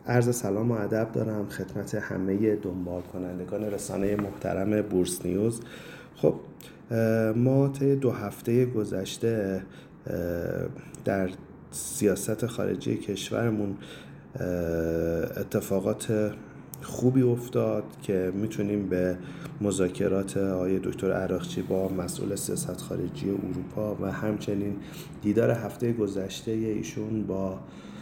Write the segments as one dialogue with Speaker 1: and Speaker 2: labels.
Speaker 1: عرض سلام و ادب دارم خدمت همه دنبال کنندگان رسانه محترم بورس نیوز. خب ما طی 2 هفته گذشته در سیاست خارجی کشورمون اتفاقات خوبی افتاد که میتونیم به مذاکرات آقای دکتر عراقچی با مسئول سیاست خارجی اروپا و همچنین دیدار هفته گذشته ایشون با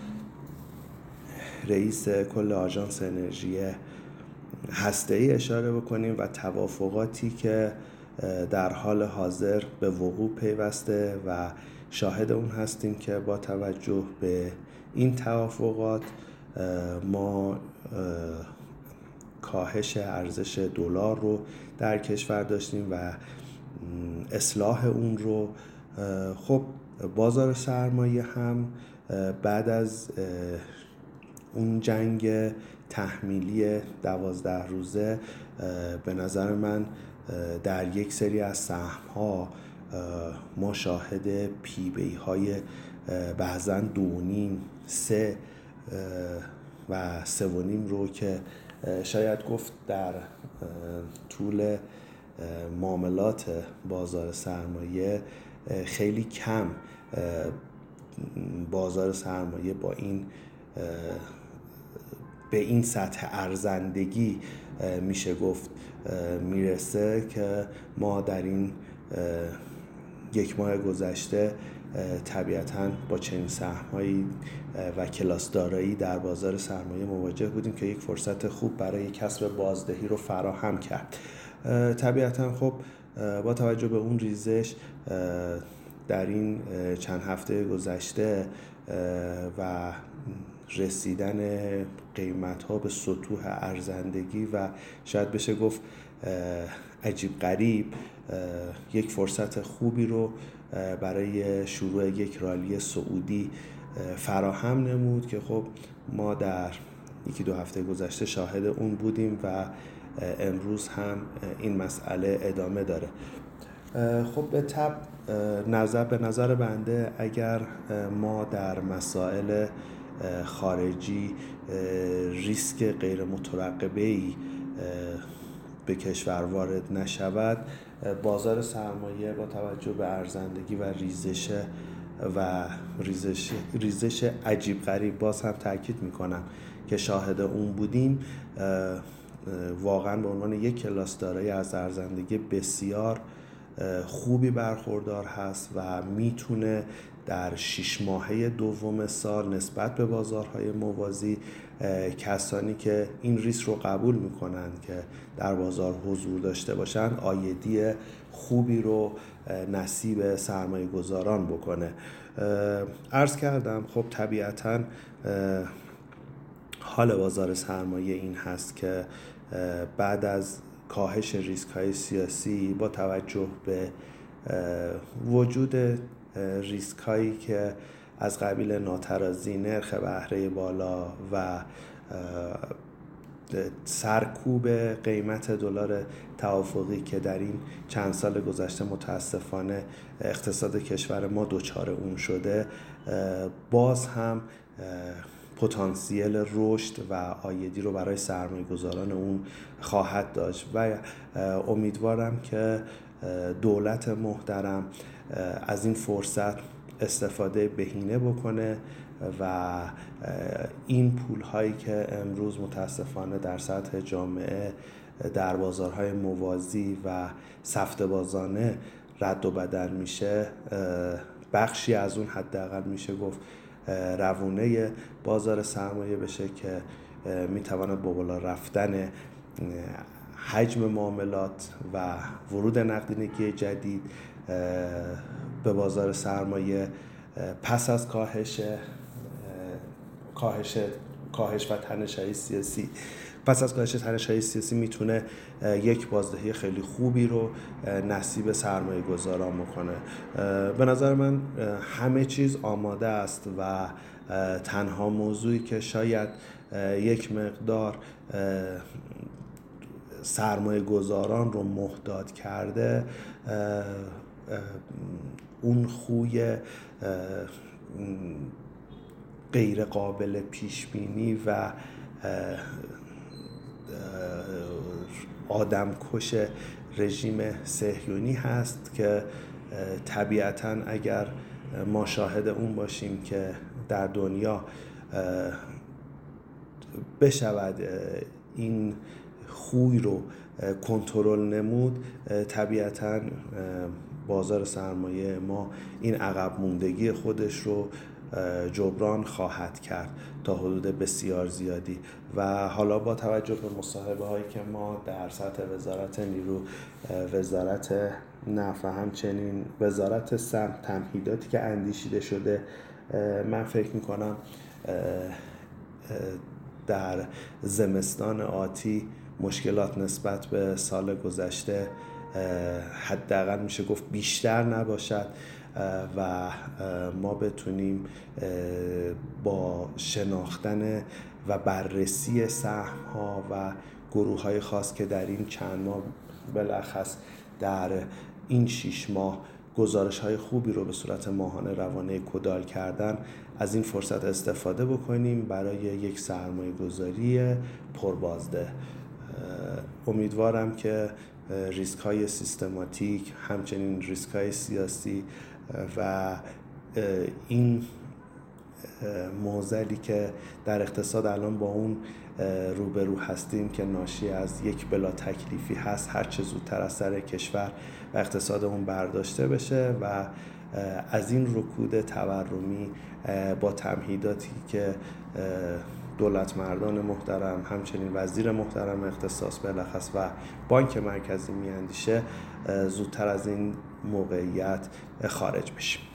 Speaker 1: رئیس کل آژانس انرژی هسته‌ای اشاره بکنیم و توافقاتی که در حال حاضر به وقوع پیوسته و شاهد اون هستیم که با توجه به این توافقات ما کاهش ارزش دلار رو در کشور داشتیم و اصلاح اون رو. خب بازار سرمایه هم بعد از اون جنگ تحمیلی 12 روزه به نظر من در یک سری از سهم‌ها ما شاهد پی بی های بعضاً 2.5 3 و 3.5 رو که شاید گفت در طول معاملات بازار سرمایه خیلی کم بازار سرمایه با این به این سطح ارزندگی میشه گفت میرسه که ما در این 1 ماه گذشته طبیعتاً با چنین سهم‌هایی و کلاس دارایی در بازار سرمایه مواجه بودیم که یک فرصت خوب برای کسب بازدهی رو فراهم کرد. طبیعتاً خب با توجه به اون ریزش در این چند هفته گذشته و رسیدن قیمت‌ها به سطوح ارزندگی و شاید بشه گفت عجیب غریب، یک فرصت خوبی رو برای شروع یک رالی صعودی فراهم نمود که خب ما در 1-2 هفته گذشته شاهد اون بودیم و امروز هم این مسئله ادامه داره. خب به نظر بنده اگر ما در مسائل خارجی ریسک غیر مترقبه‌ای به کشور وارد نشود، بازار سرمایه با توجه به ارزندگی و ریزش عجیب غریب، باز هم تاکید میکنم که شاهد اون بودیم، واقعا به عنوان یک کلاس دارایی از ارزندگی بسیار خوبی برخوردار هست و میتونه در 6 ماهه دوم سال نسبت به بازارهای موازی کسانی که این ریسک رو قبول میکنن که در بازار حضور داشته باشن عایدی خوبی رو نصیب سرمایه گذاران بکنه. عرض کردم خب طبیعتاً حال بازار سرمایه این هست که بعد از کاهش ریسک های سیاسی با توجه به وجود ریسک هایی که از قبیل ناترازی، نرخ بهره بالا و سرکوب قیمت دلار توافقی که در این چند سال گذشته متاسفانه اقتصاد کشور ما دچار اون شده، باز هم پتانسیل رشد و عایدی رو برای سرمایه گذاران اون خواهد داشت و امیدوارم که دولت محترم از این فرصت استفاده بهینه بکنه و این پول هایی که امروز متاسفانه در سطح جامعه در بازارهای موازی و سفته بازانه رد و بدل میشه، بخشی از اون حداقل میشه گفت روونه بازار سرمایه بشه که میتواند با بالا رفتن حجم معاملات و ورود نقدینگی جدید به بازار سرمایه پس از کاهش و تنش‌های سیاسی میتونه یک بازدهی خیلی خوبی رو نصیب سرمایه گذاران بکنه. به نظر من همه چیز آماده است و تنها موضوعی که شاید یک مقدار سرمایه گذاران رو محتاط کرده اون خوی غیر قابل پیش بینی و آدمکش رژیم صهیونی هست که طبیعتاً اگر ما شاهد اون باشیم که در دنیا بشود این خوی رو کنترل نمود، طبیعتاً بازار سرمایه ما این عقب موندگی خودش رو جبران خواهد کرد تا حدود بسیار زیادی. و حالا با توجه به مصاحبه هایی که ما در سطح وزارت نیرو، وزارت نفت و همچنین وزارت سمت، تمهیداتی که اندیشیده شده، من فکر میکنم در زمستان آتی مشکلات نسبت به سال گذشته حداقل میشه گفت بیشتر نباشد و ما بتونیم با شناختن و بررسی سهم‌ها و گروه‌های خاص که در این چند ماه بلخص در این 6 ماه گزارش‌های خوبی رو به صورت ماهانه روانه کدال کردن، از این فرصت استفاده بکنیم برای یک سرمایه‌گذاری پربازده. امیدوارم که ریسک‌های سیستماتیک، همچنین ریسک‌های سیاسی و این معضلی که در اقتصاد الان با اون روبرو هستیم که ناشی از یک بلا تکلیفی هست، هر چه زودتر از سر کشور و اقتصادمون برداشته بشه و از این رکود تورمی با تمهیداتی که دولت مردان محترم، همچنین وزیر محترم اختصاص بلخص و بانک مرکزی میاندیشه، زودتر از این موقعیت خارج بشیم.